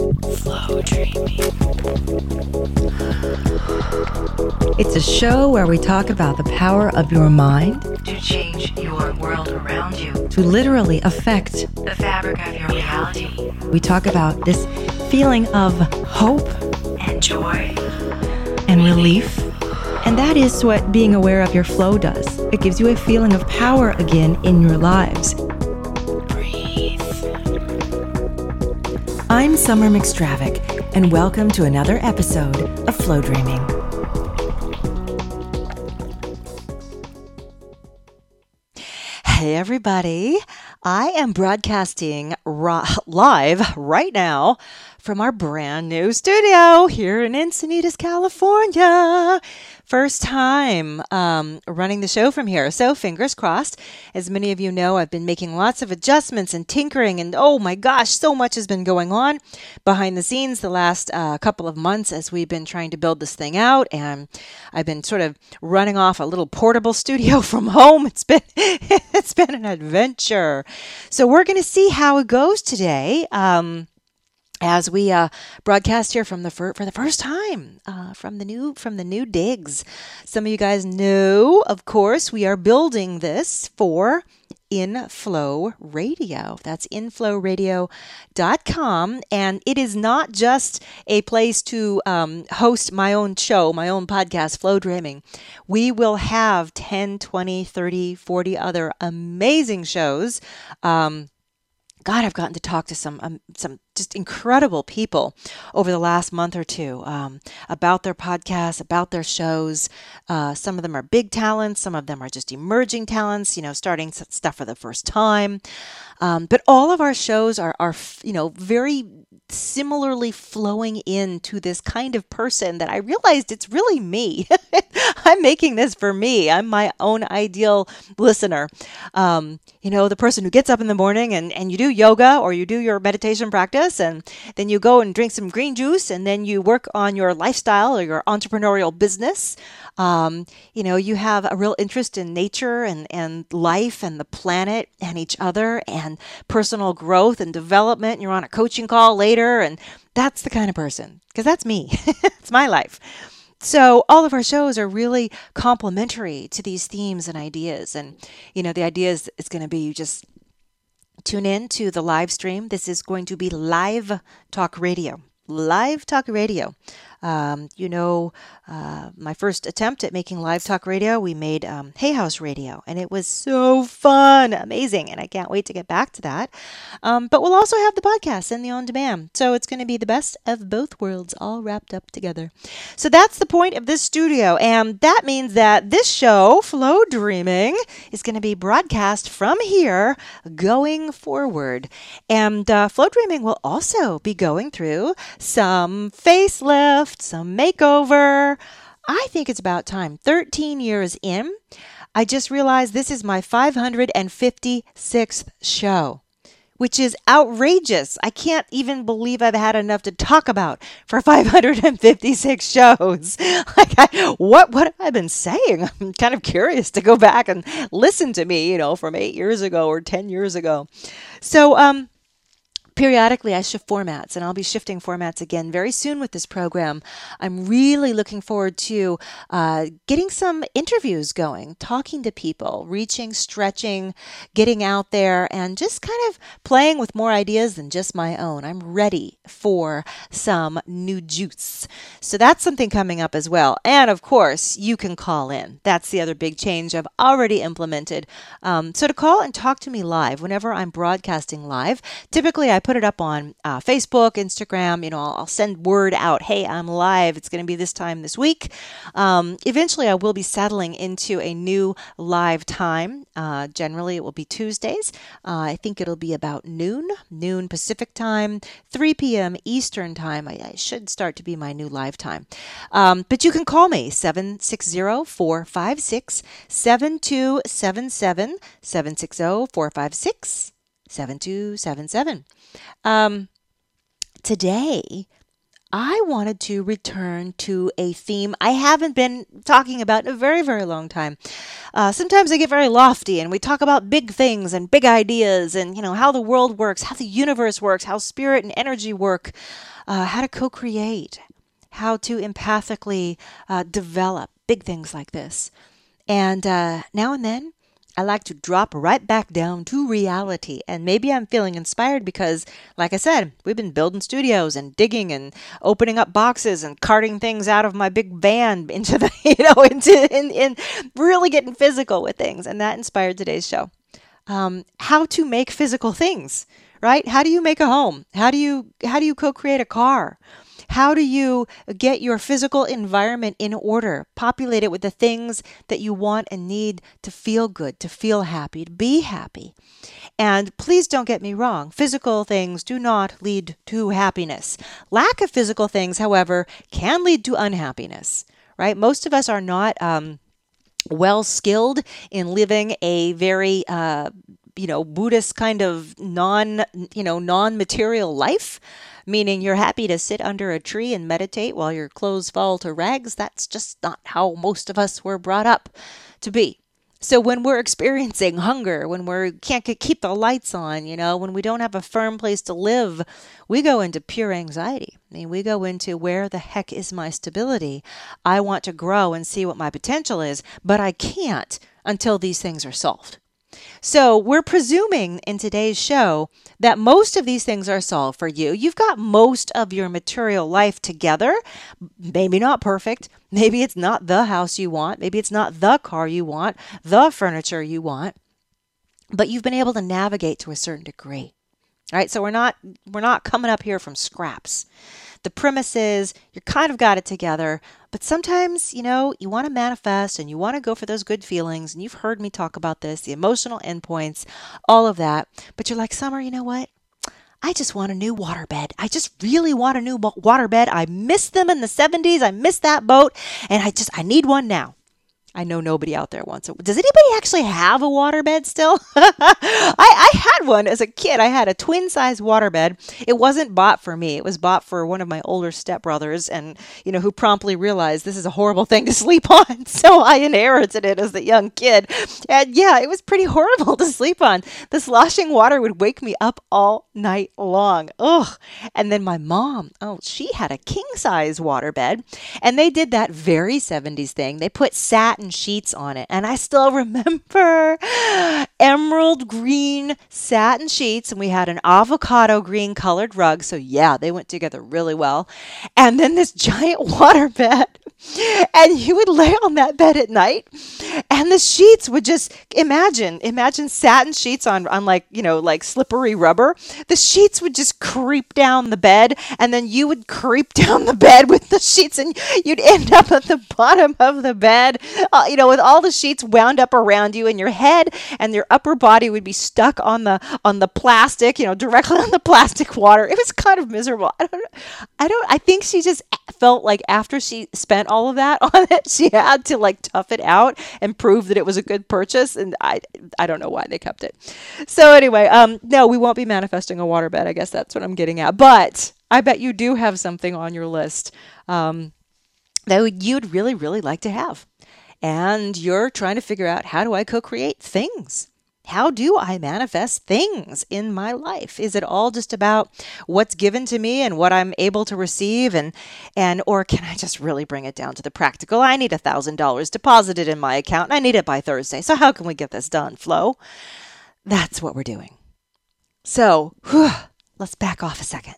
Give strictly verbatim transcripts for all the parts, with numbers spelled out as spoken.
Flow Dreaming. It's a show where we talk about the power of your mind To change your world around you. to literally affect. The fabric of your reality. We talk about this feeling of hope And joy. and relief. And that is what being aware of your flow does. It gives you a feeling of power again in your lives. Breathe. I'm Summer McStravick, and welcome to another episode of Flow Dreaming. Hey everybody, I am broadcasting ro- live right now from our brand new studio here in Encinitas, California. First time um, running the show from here, so fingers crossed. As many of you know, I've been making lots of adjustments and tinkering, and oh my gosh, so much has been going on behind the scenes the last uh, couple of months as we've been trying to build this thing out, and I've been sort of running off a little portable studio from home. It's been it's been an adventure. So we're going to see how it goes today. Um, As we uh, broadcast here from the fir- for the first time uh, from the new from the new digs. Some of you guys know, of course, we are building this for Inflow Radio. That's inflow radio dot com, and it is not just a place to um, host my own show, my own podcast, Flow Dreaming. We will have ten, twenty, thirty, forty other amazing shows. Um, God, I've gotten to talk to some um, some just incredible people over the last month or two um, about their podcasts, about their shows. Uh, some of them are big talents. Some of them are just emerging talents, you know, starting stuff for the first time. Um, but all of our shows are, are, you know, very similarly flowing into this kind of person that I realized it's really me. I'm making this for me. I'm my own ideal listener. Um, you know, the person who gets up in the morning and, and you do yoga or you do your meditation practice, and then you go and drink some green juice, and then you work on your lifestyle or your entrepreneurial business. Um, you know, you have a real interest in nature and, and life and the planet and each other and personal growth and development. And you're on a coaching call later, and that's the kind of person, because that's me. It's my life. So all of our shows are really complementary to these themes and ideas. And, you know, the idea is it's going to be you just tune in to the live stream. This is going to be live talk radio. Live talk radio. Um, you know, uh, my first attempt at making live talk radio, we made um, Hay House Radio, and it was so fun, amazing, and I can't wait to get back to that. Um, but we'll also have the podcast and the on-demand, so it's going to be the best of both worlds all wrapped up together. So that's the point of this studio, and that means that this show, Flow Dreaming, is going to be broadcast from here going forward. And uh, Flow Dreaming will also be going through some facelift, some makeover. I think it's about time. thirteen years in, I just realized this is my five hundred fifty-sixth show, which is outrageous. I can't even believe I've had enough to talk about for five hundred fifty-six shows. Like, I, what what have I been saying? I'm kind of curious to go back and listen to me, you know, from eight years ago or ten years ago. So, um, periodically, I shift formats, and I'll be shifting formats again very soon with this program. I'm really looking forward to uh, getting some interviews going, talking to people, reaching, stretching, getting out there, and just kind of playing with more ideas than just my own. I'm ready for some new juice. So that's something coming up as well. And of course, you can call in. That's the other big change I've already implemented. Um, so to call and talk to me live whenever I'm broadcasting live, typically I put it up on uh, Facebook, Instagram. You know, I'll, I'll send word out, hey, I'm live. It's going to be this time this week. Um, eventually, I will be settling into a new live time. Uh, generally, it will be Tuesdays. Uh, I think it'll be about noon, noon Pacific time, three p.m. Eastern time. I, I should start to be my new live time. Um, but you can call me, seven six zero, four five six, seven two seven seven, seven six zero, four five six, seven two seven seven. Um, today, I wanted to return to a theme I haven't been talking about in a very, very long time. Uh, sometimes I get very lofty and we talk about big things and big ideas and, you know, how the world works, how the universe works, how spirit and energy work, uh, how to co-create, how to empathically uh, develop big things like this. And uh, now and then, I like to drop right back down to reality. And maybe I'm feeling inspired because, like I said, we've been building studios and digging and opening up boxes and carting things out of my big van into the, you know, into in, in really getting physical with things. And that inspired today's show. Um, how to make physical things, right? How do you make a home? How do you how do you co-create a car? How do you get your physical environment in order, populate it with the things that you want and need to feel good, to feel happy, to be happy? And please don't get me wrong, physical things do not lead to happiness. Lack of physical things, however, can lead to unhappiness, right? Most of us are not um, well skilled in living a very uh, you know, Buddhist kind of non, you know, non-material life, meaning you're happy to sit under a tree and meditate while your clothes fall to rags. That's just not how most of us were brought up to be. So when we're experiencing hunger, when we can't keep the lights on, you know, when we don't have a firm place to live, we go into pure anxiety. I mean, we go into where the heck is my stability? I want to grow and see what my potential is, but I can't until these things are solved. So we're presuming in today's show that most of these things are solved for you. You've got most of your material life together, maybe not perfect. Maybe it's not the house you want. Maybe it's not the car you want, the furniture you want, but you've been able to navigate to a certain degree. All right, so we're not we're not coming up here from scraps. The premise is you kind of got it together, but sometimes, you know, you want to manifest and you want to go for those good feelings. And you've heard me talk about this, the emotional endpoints, all of that. But you're like, Summer, you know what? I just want a new waterbed. I just really want a new waterbed. I missed them in the seventies. I missed that boat. And I just, I need one now. I know nobody out there wants it. Does anybody actually have a waterbed still? I, I had one as a kid. I had a twin-size waterbed. It wasn't bought for me. It was bought for one of my older stepbrothers, and you know, who promptly realized this is a horrible thing to sleep on. So I inherited it as a young kid. And yeah, it was pretty horrible to sleep on. The sloshing water would wake me up all night long. Ugh. And then my mom, oh, she had a king-size waterbed, and they did that very seventies thing. They put satin sheets on it, and I still remember emerald green satin sheets, and we had an avocado green colored rug, so yeah, they went together really well. And then this giant water bed, and you would lay on that bed at night, and the sheets would just imagine imagine satin sheets on on like, you know, like slippery rubber. The sheets would just creep down the bed, and then you would creep down the bed with the sheets, and you'd end up at the bottom of the bed, uh, you know, with all the sheets wound up around you, and your head and your upper body would be stuck on the on the plastic, you know, directly on the plastic water. It was kind of miserable. I don't I don't I think she just felt like after she spent all of that on it, she had to like tough it out and prove that it was a good purchase, and I I don't know why they kept it. So anyway, um no, we won't be manifesting a waterbed. I guess that's what I'm getting at. But I bet you do have something on your list um that you'd really really like to have. And you're trying to figure out, how do I co-create things? How do I manifest things in my life? Is it all just about what's given to me and what I'm able to receive? And, and or can I just really bring it down to the practical? I need one thousand dollars deposited in my account, and I need it by Thursday. So how can we get this done, Flo? That's what we're doing. So whew, let's back off a second.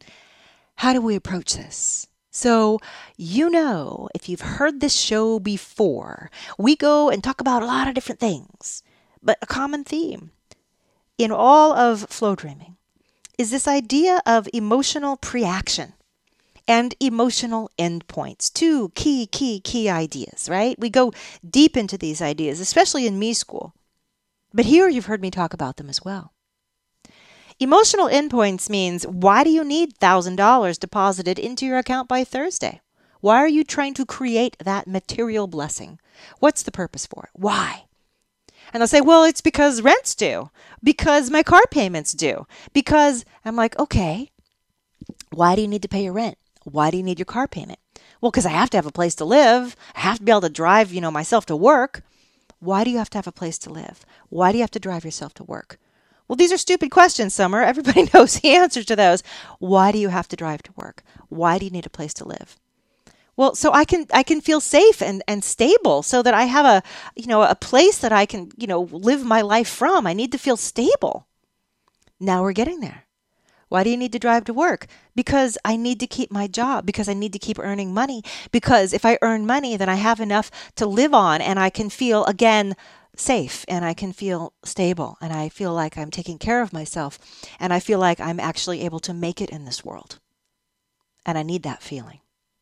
How do we approach this? So, you know, if you've heard this show before, we go and talk about a lot of different things. But a common theme in all of flow dreaming is this idea of emotional pre-action and emotional endpoints. Two key, key, key ideas, right? We go deep into these ideas, especially in Me School. But here you've heard me talk about them as well. Emotional endpoints means, why do you need one thousand dollars deposited into your account by Thursday? Why are you trying to create that material blessing? What's the purpose for it? Why? And they'll say, well, it's because rent's due, because my car payment's due, because I'm like, okay, why do you need to pay your rent? Why do you need your car payment? Well, because I have to have a place to live. I have to be able to drive, you know, myself to work. Why do you have to have a place to live? Why do you have to drive yourself to work? Well, these are stupid questions, Summer. Everybody knows the answers to those. Why do you have to drive to work? Why do you need a place to live? Well, so I can I can feel safe and, and stable so that I have a, you know, a place that I can, you know, live my life from. I need to feel stable. Now we're getting there. Why do you need to drive to work? Because I need to keep my job, because I need to keep earning money, because if I earn money, then I have enough to live on and I can feel, again, safe and I can feel stable and I feel like I'm taking care of myself and I feel like I'm actually able to make it in this world. And I need that feeling.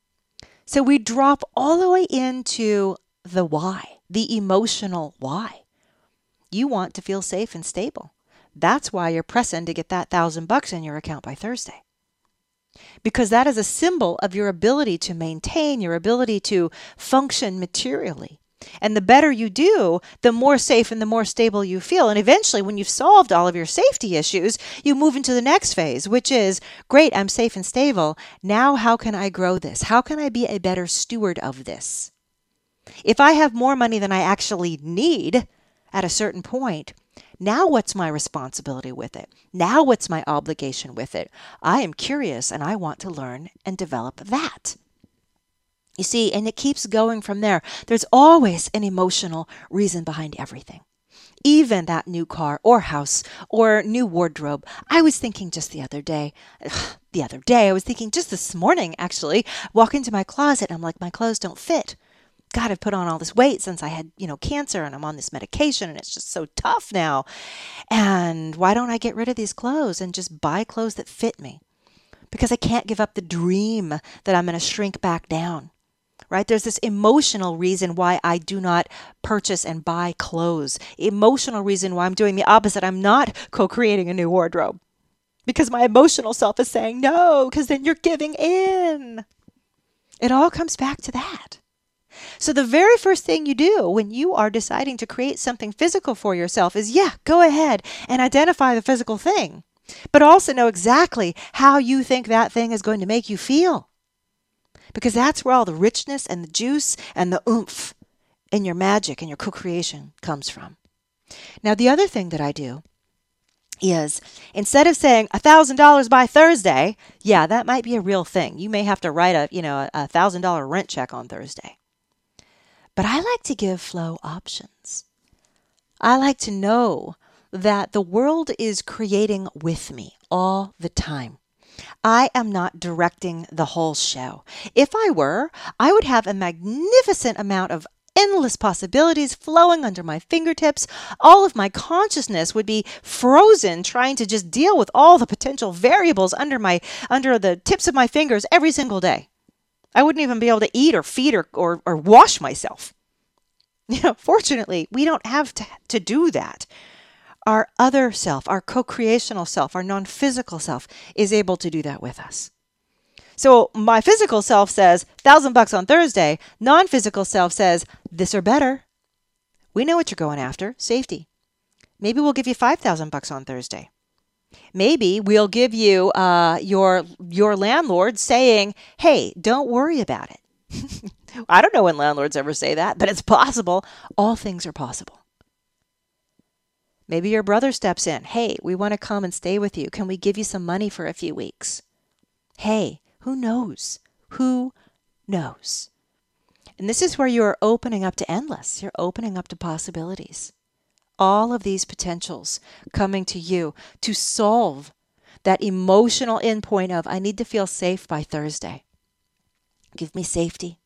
So we drop all the way into the why, the emotional why. You want to feel safe and stable. That's why you're pressing to get that thousand bucks in your account by Thursday. Because that is a symbol of your ability to maintain, your ability to function materially. And the better you do, the more safe and the more stable you feel. And eventually, when you've solved all of your safety issues, you move into the next phase, which is, great, I'm safe and stable. Now, how can I grow this? How can I be a better steward of this? If I have more money than I actually need at a certain point, now what's my responsibility with it? Now what's my obligation with it? I am curious and I want to learn and develop that. You see, and it keeps going from there. There's always an emotional reason behind everything. Even that new car or house or new wardrobe. I was thinking just the other day, the other day, I was thinking just this morning, actually, walk into my closet and I'm like, my clothes don't fit. God, I've put on all this weight since I had, you know, cancer and I'm on this medication and it's just so tough now. And why don't I get rid of these clothes and just buy clothes that fit me? Because I can't give up the dream that I'm going to shrink back down. Right? There's this emotional reason why I do not purchase and buy clothes. Emotional reason why I'm doing the opposite. I'm not co-creating a new wardrobe. Because my emotional self is saying no, because then you're giving in. It all comes back to that. So the very first thing you do when you are deciding to create something physical for yourself is, yeah, go ahead and identify the physical thing. But also know exactly how you think that thing is going to make you feel. Because that's where all the richness and the juice and the oomph and your magic and your co-creation comes from. Now, the other thing that I do is instead of saying one thousand dollars by Thursday, yeah, that might be a real thing. You may have to write a, you know, a one thousand dollars rent check on Thursday. But I like to give flow options. I like to know that the world is creating with me all the time. I am not directing the whole show. If I were, I would have a magnificent amount of endless possibilities flowing under my fingertips. All of my consciousness would be frozen trying to just deal with all the potential variables under my under the tips of my fingers every single day. I wouldn't even be able to eat or feed or, or, or wash myself. You know, fortunately, we don't have to, to do that. Our other self, our co-creational self, our non-physical self is able to do that with us. So my physical self says, thousand bucks on Thursday. Non-physical self says, this or better. We know what you're going after, safety. Maybe we'll give you five thousand bucks on Thursday. Maybe we'll give you uh, your your landlord saying, hey, don't worry about it. I don't know when landlords ever say that, but it's possible. All things are possible. Maybe your brother steps in. Hey, we want to come and stay with you. Can we give you some money for a few weeks? Hey, who knows? Who knows? And this is where you are opening up to endless. You're opening up to possibilities. All of these potentials coming to you to solve that emotional endpoint of, I need to feel safe by Thursday. Give me safety.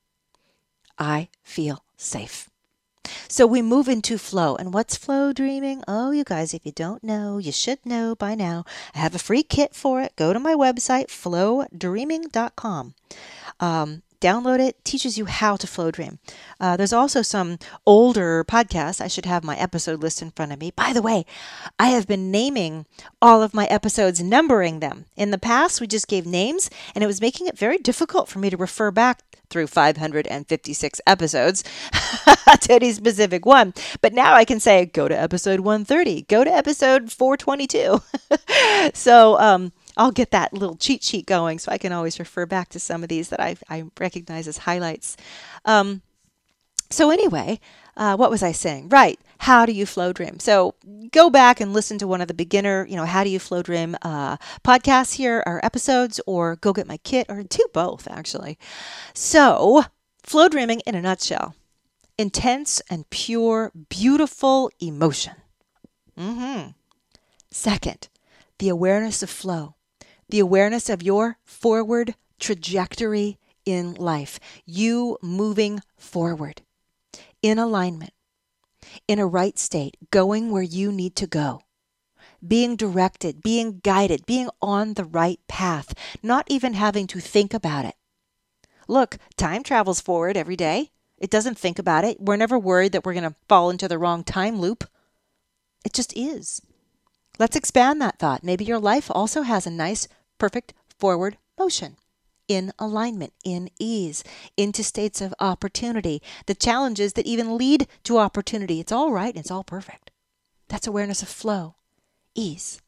I feel safe. So we move into flow. And what's flow dreaming? Oh, you guys, if you don't know, you should know by now. I have a free kit for it. Go to my website, flow dreaming dot com. Um, download it. Teaches you how to flow dream. Uh, there's also some older podcasts. I should have my episode list in front of me. By the way, I have been naming all of my episodes, numbering them. In the past, we just gave names, and it was making it very difficult for me to refer back through five hundred fifty-six episodes to any specific one. But now I can say, go to episode one thirty, go to episode four twenty-two. So um, I'll get that little cheat sheet going so I can always refer back to some of these that I, I recognize as highlights. Um, so anyway, uh, what was I saying? Right. How do you flow dream? So go back and listen to one of the beginner, you know, how do you flow dream uh, podcasts here or episodes, or go get my kit, or do both actually. So flow dreaming in a nutshell: intense and pure, beautiful emotion. Mm-hmm. Second, the awareness of flow, the awareness of your forward trajectory in life, you moving forward in alignment, in a right state, going where you need to go, being directed, being guided, being on the right path, not even having to think about it. Look, time travels forward every day. It doesn't think about it. We're never worried that we're going to fall into the wrong time loop. It just is. Let's expand that thought. Maybe your life also has a nice, perfect forward motion, in alignment, in ease, into states of opportunity, the challenges that even lead to opportunity. It's all right. It's all perfect. That's awareness of flow, ease.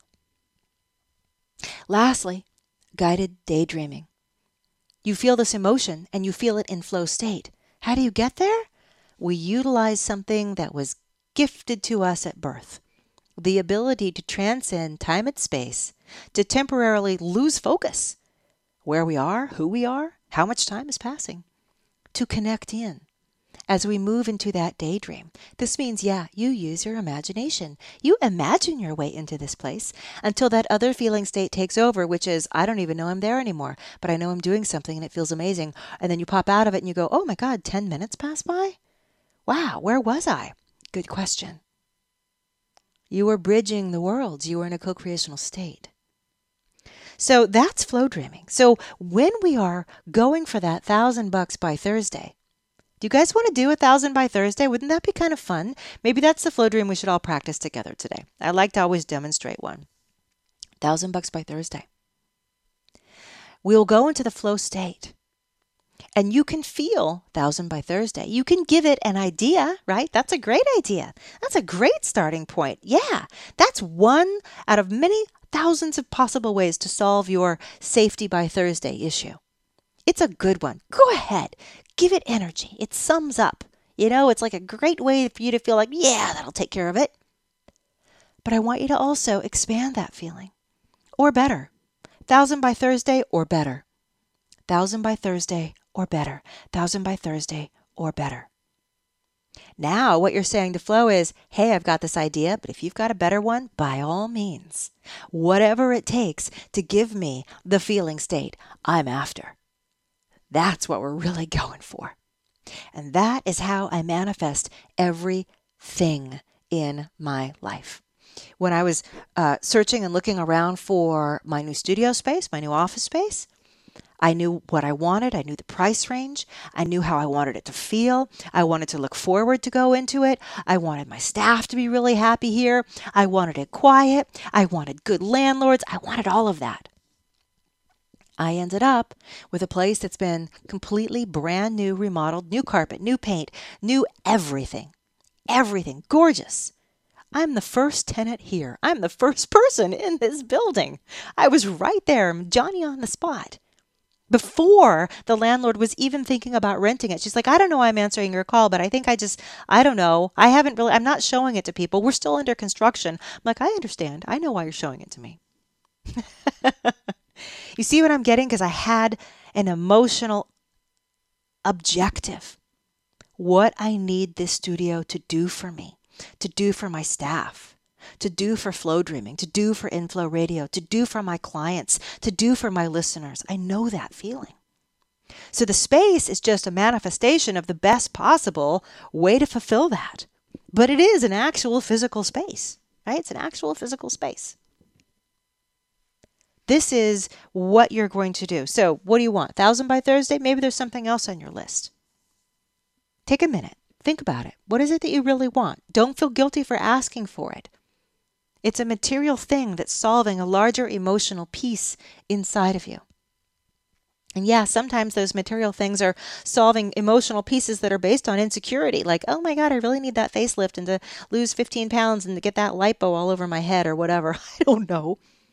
Lastly, guided daydreaming. You feel this emotion and you feel it in flow state. How do you get there? We utilize something that was gifted to us at birth. The ability to transcend time and space, to temporarily lose focus, where we are, who we are, how much time is passing, to connect in as we move into that daydream. This means, yeah, you use your imagination. You imagine your way into this place until that other feeling state takes over, which is, I don't even know I'm there anymore, but I know I'm doing something and it feels amazing. And then you pop out of it and you go, oh my God, ten minutes passed by? Wow, where was I? Good question. You were bridging the worlds. You were in a co-creational state. So that's flow dreaming. So when we are going for that thousand bucks by Thursday, do you guys want to do a thousand by Thursday? Wouldn't that be kind of fun? Maybe that's the flow dream we should all practice together today. I like to always demonstrate one. Thousand bucks by Thursday. We'll go into the flow state. And you can feel thousand by Thursday. You can give it an idea, right? That's a great idea. That's a great starting point. Yeah, that's one out of many thousands of possible ways to solve your safety by Thursday issue. It's a good one. Go ahead. Give it energy. It sums up. You know, it's like a great way for you to feel like, yeah, that'll take care of it. But I want you to also expand that feeling. Or better. Thousand by Thursday or better. Thousand by Thursday or better. Thousand by Thursday or better. Now what you're saying to flow is, hey, I've got this idea, but if you've got a better one, by all means, whatever it takes to give me the feeling state I'm after. That's what we're really going for. And that is how I manifest everything in my life. When I was uh, searching and looking around for my new studio space, my new office space, I knew what I wanted. I knew the price range. I knew how I wanted it to feel. I wanted to look forward to go into it. I wanted my staff to be really happy here. I wanted it quiet. I wanted good landlords. I wanted all of that. I ended up with a place that's been completely brand new, remodeled, new carpet, new paint, new everything. Everything. Gorgeous. I'm the first tenant here. I'm the first person in this building. I was right there. I'm Johnny on the spot. Before the landlord was even thinking about renting it. She's like, I don't know why I'm answering your call, but I think I just, I don't know. I haven't really, I'm not showing it to people. We're still under construction. I'm like, I understand. I know why you're showing it to me. You see what I'm getting? Because I had an emotional objective. What I need this studio to do for me, to do for my staff, to do for Flow Dreaming, to do for Inflow Radio, to do for my clients, to do for my listeners. I know that feeling. So the space is just a manifestation of the best possible way to fulfill that. But it is an actual physical space, right? It's an actual physical space. This is what you're going to do. So what do you want? Thousand by Thursday? Maybe there's something else on your list. Take a minute. Think about it. What is it that you really want? Don't feel guilty for asking for it. It's a material thing that's solving a larger emotional piece inside of you. And yeah, sometimes those material things are solving emotional pieces that are based on insecurity. Like, oh my God, I really need that facelift and to lose fifteen pounds and to get that lipo all over my head or whatever. I don't know.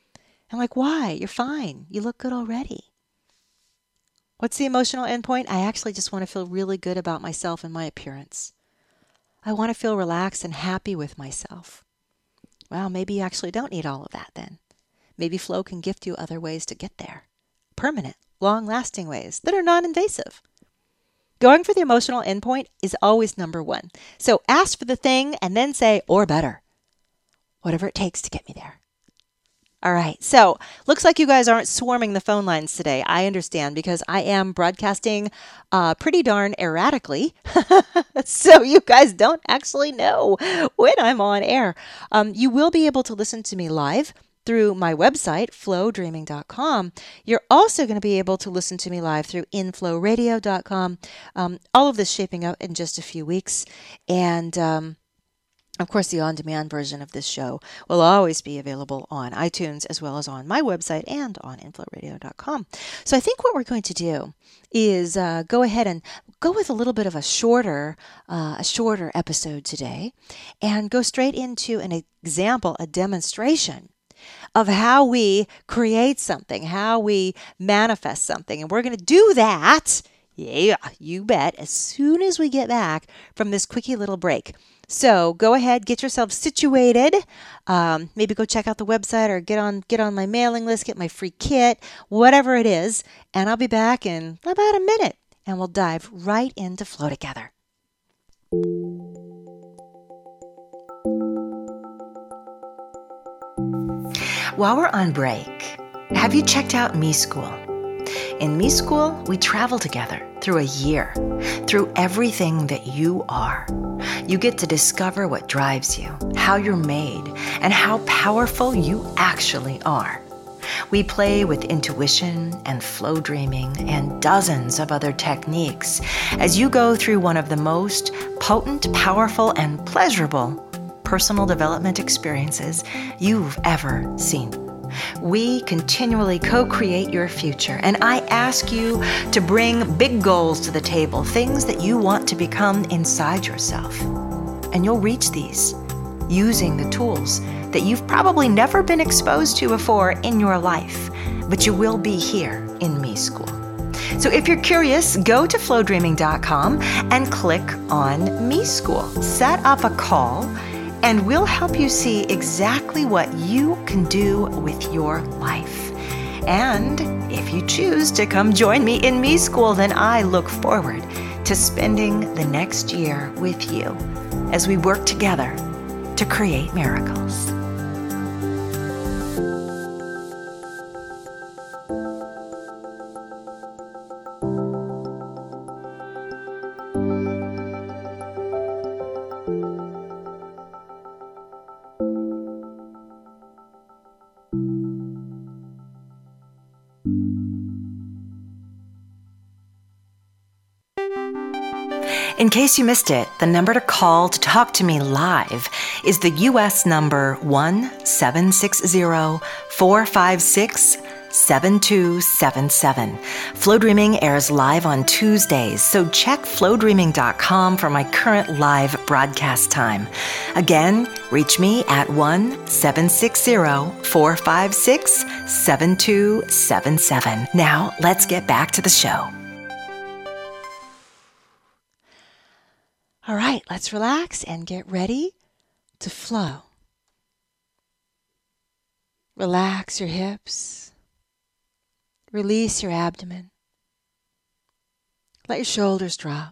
And like, why? You're fine. You look good already. What's the emotional endpoint? I actually just want to feel really good about myself and my appearance. I want to feel relaxed and happy with myself. Well, maybe you actually don't need all of that then. Maybe flow can gift you other ways to get there. Permanent, long-lasting ways that are non-invasive. Going for the emotional endpoint is always number one. So ask for the thing and then say, or better, whatever it takes to get me there. All right, so looks like you guys aren't swarming the phone lines today. I understand because I am broadcasting uh, pretty darn erratically. So you guys don't actually know when I'm on air. Um, you will be able to listen to me live through my website, flow dreaming dot com. You're also going to be able to listen to me live through inflow radio dot com. Um, all of this shaping up in just a few weeks. And um, of course, the on-demand version of this show will always be available on iTunes as well as on my website and on inflow radio dot com. So I think what we're going to do is uh, go ahead and go with a little bit of a shorter, uh, a shorter episode today, and go straight into an example, a demonstration of how we create something, how we manifest something. And we're going to do that, yeah, you bet, as soon as we get back from this quickie little break. So go ahead, get yourself situated. Um, maybe go check out the website or get on get on my mailing list, get my free kit, whatever it is. And I'll be back in about a minute, and we'll dive right into flow together. While we're on break, have you checked out Me School? In Me School, we travel together through a year, through everything that you are. You get to discover what drives you, how you're made, and how powerful you actually are. We play with intuition and flow dreaming and dozens of other techniques as you go through one of the most potent, powerful, and pleasurable personal development experiences you've ever seen. We continually co-create your future, and I ask you to bring big goals to the table, things that you want to become inside yourself. And you'll reach these using the tools that you've probably never been exposed to before in your life, but you will be here in Me School. So if you're curious, go to flow dreaming dot com and click on Me School. Set up a call, and we'll help you see exactly what you can do with your life. And if you choose to come join me in Me School, then I look forward to spending the next year with you as we work together to create miracles. In case you missed it, the number to call to talk to me live is the U S number one seven six zero, four five six, seven two seven seven. Flow Dreaming airs live on Tuesdays, so check flow dreaming dot com for my current live broadcast time. Again, reach me at one seven six zero, four five six, seven two seven seven. Now, let's get back to the show. All right, let's relax and get ready to flow. Relax your hips. Release your abdomen. Let your shoulders drop.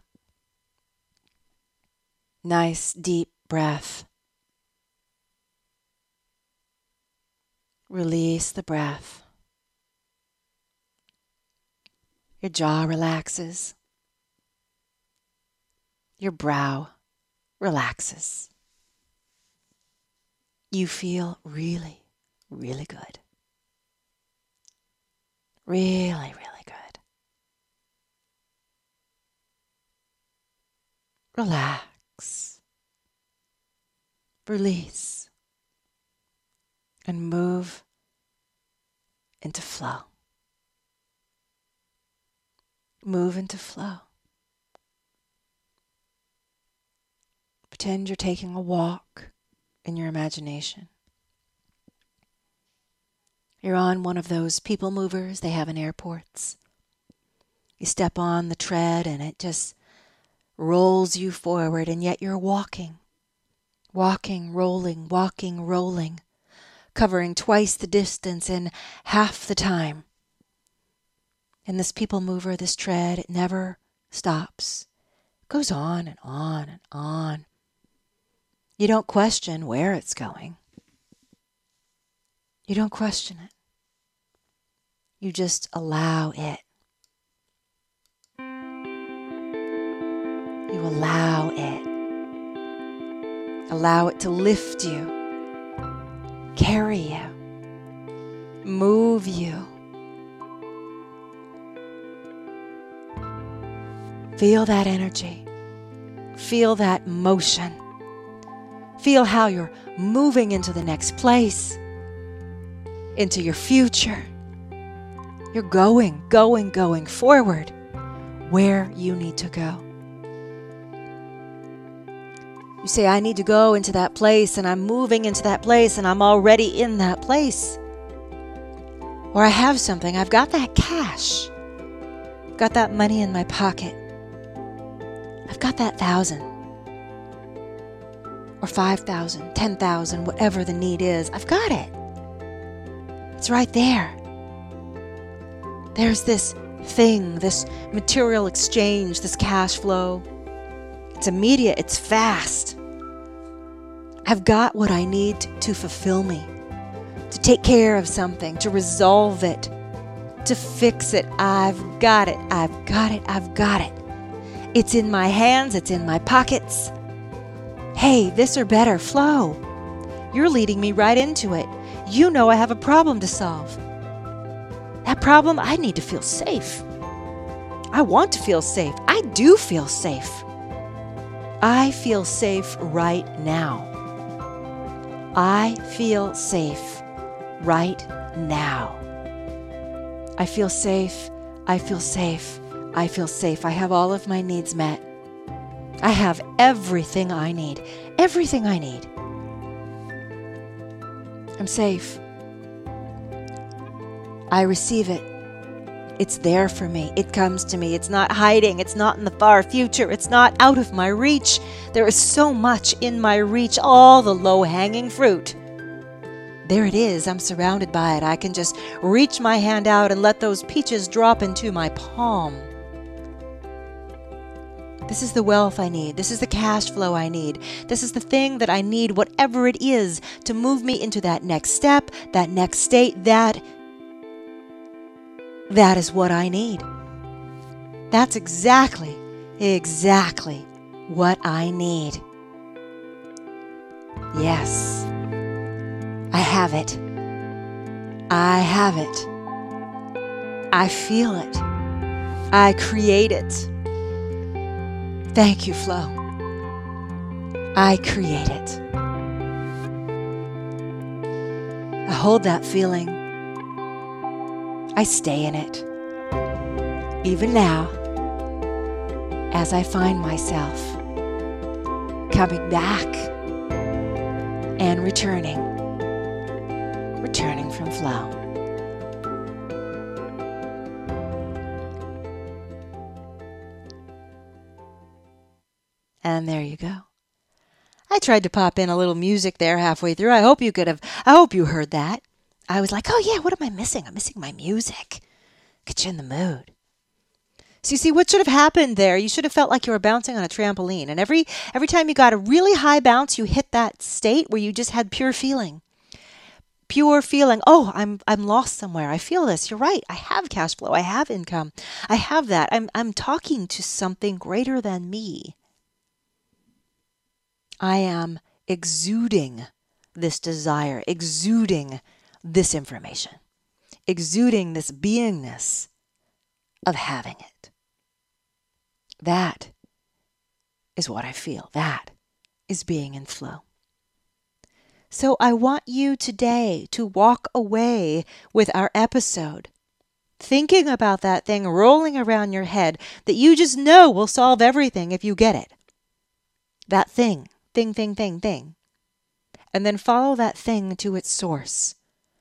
Nice deep breath. Release the breath. Your jaw relaxes. Your brow relaxes. You feel really, really good. Really, really good. Relax. Release. And move into flow. Move into flow. Pretend you're taking a walk in your imagination. You're on one of those people movers they have in airports. You step on the tread and it just rolls you forward, and yet you're walking. Walking, rolling, walking, rolling, covering twice the distance in half the time. And this people mover, this tread, it never stops. It goes on and on and on. You don't question where it's going. You don't question it. You just allow it. You allow it. Allow it to lift you, carry you, move you. Feel that energy. Feel that motion. Feel how you're moving into the next place, into your future. You're going, going, going forward where you need to go. You say, I need to go into that place, and I'm moving into that place, and I'm already in that place. Or I have something, I've got that cash. I've got that money in my pocket. I've got that thousand. Or five thousand, ten thousand, whatever the need is. I've got it. It's right there. There's this thing, this material exchange, this cash flow. It's immediate, it's fast. I've got what I need to fulfill me, to take care of something, to resolve it, to fix it. I've got it, I've got it, I've got it. It's in my hands, it's in my pockets. Hey, this or better, flow. You're leading me right into it. You know I have a problem to solve. That problem, I need to feel safe. I want to feel safe. I do feel safe. I feel safe right now. I feel safe right now. I feel safe. I feel safe. I feel safe. I have all of my needs met. I have everything I need. Everything I need. I'm safe. I receive it. It's there for me. It comes to me. It's not hiding. It's not in the far future. It's not out of my reach. There is so much in my reach, all the low-hanging fruit. There it is. I'm surrounded by it. I can just reach my hand out and let those peaches drop into my palm. This is the wealth I need. This is the cash flow I need. This is the thing that I need, whatever it is, to move me into that next step, that next state, that That is what I need. That's exactly, exactly what I need. Yes, I have it. I have it. I feel it. I create it. Thank you, Flo. I create it. I hold that feeling. I stay in it, even now, as I find myself coming back and returning, returning from flow. And there you go. I tried to pop in a little music there halfway through. I hope you could have, I hope you heard that. I was like, oh yeah, what am I missing? I'm missing my music. Get you in the mood. So you see, what should have happened there, you should have felt like you were bouncing on a trampoline. And every every time you got a really high bounce, you hit that state where you just had pure feeling. Pure feeling. Oh, I'm I'm lost somewhere. I feel this. You're right. I have cash flow. I have income. I have that. I'm I'm talking to something greater than me. I am exuding this desire, exuding this information, exuding this beingness of having it. That is what I feel. That is being in flow. So I want you today to walk away with our episode thinking about that thing rolling around your head that you just know will solve everything if you get it. That thing, thing, thing, thing, thing. And then follow that thing to its source.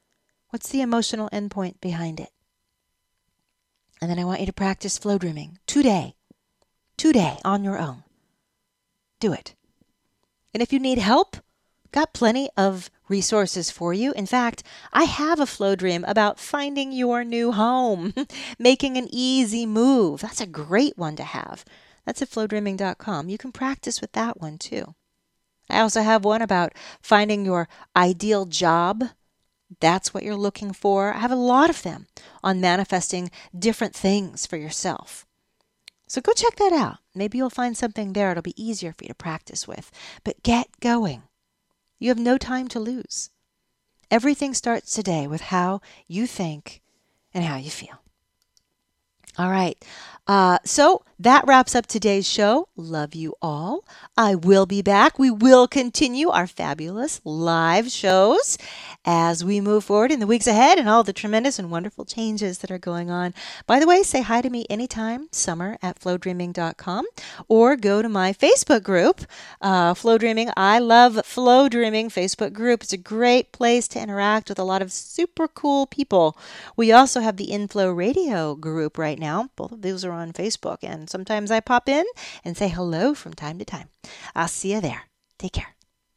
What's the emotional endpoint behind it? And then I want you to practice flow dreaming today. Today on your own. Do it. And if you need help, got plenty of resources for you. In fact, I have a flow dream about finding your new home, making an easy move. That's a great one to have. That's at flow dreaming dot com. You can practice with that one too. I also have one about finding your ideal job. That's what you're looking for. I have a lot of them on manifesting different things for yourself. So go check that out. Maybe you'll find something there it'll be easier for you to practice with. But get going. You have no time to lose. Everything starts today with how you think and how you feel. All right. Uh, so that wraps up today's show. Love you all. I will be back. We will continue our fabulous live shows as we move forward in the weeks ahead and all the tremendous and wonderful changes that are going on. By the way, say hi to me anytime, summer at flow dreaming dot com, or go to my Facebook group, uh, Flow Dreaming. I love Flow Dreaming Facebook group. It's a great place to interact with a lot of super cool people. We also have the Inflow Radio group right now. Both of those are on Facebook, and sometimes I pop in and say hello from time to time. I'll see you there. Take care.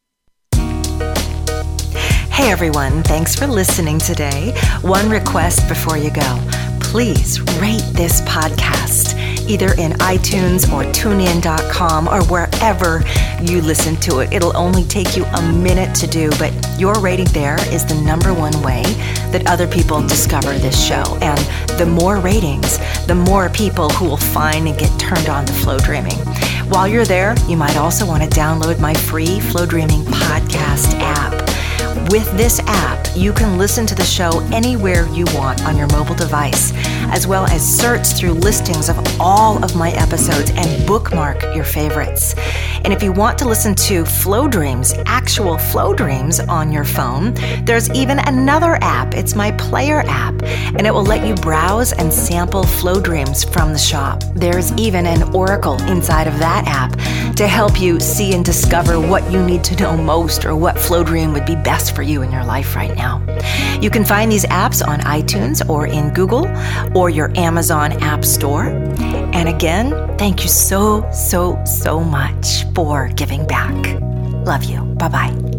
Hey everyone, thanks for listening today. One request before you go. Please rate this podcast either in iTunes or tune in dot com or wherever you listen to it. It'll only take you a minute to do, but your rating there is the number one way that other people discover this show. And the more ratings, the more people who will find and get turned on to Flow Dreaming. While you're there, you might also want to download my free Flow Dreaming podcast app. With this app, you can listen to the show anywhere you want on your mobile device, as well as search through listings of all of my episodes and bookmark your favorites. And if you want to listen to Flow Dreams, actual Flow Dreams on your phone, there's even another app. It's my Player app, and it will let you browse and sample Flow Dreams from the shop. There's even an oracle inside of that app to help you see and discover what you need to know most or what Flow Dream would be best for you in your life right now. You can find these apps on iTunes or in Google or your Amazon App Store. And again, thank you so, so, so much for giving back. Love you. Bye-bye.